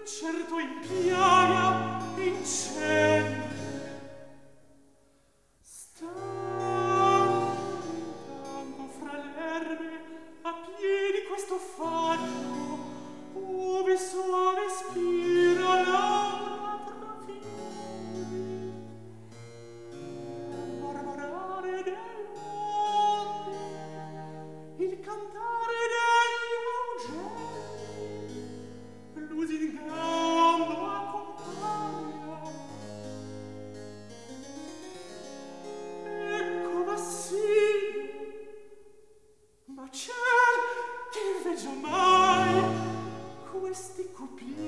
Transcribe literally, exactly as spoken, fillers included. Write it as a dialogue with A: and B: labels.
A: certo in piaga e in cielo. Stando intanto fra l'erbe a piedi questo faggio, ove soave spira l'aura tra fiori, il mormorare delle onde, il cantare degli augelli, lusingando accompagna. Ecco Vassilio, ma ciel che veggio mai questi cupi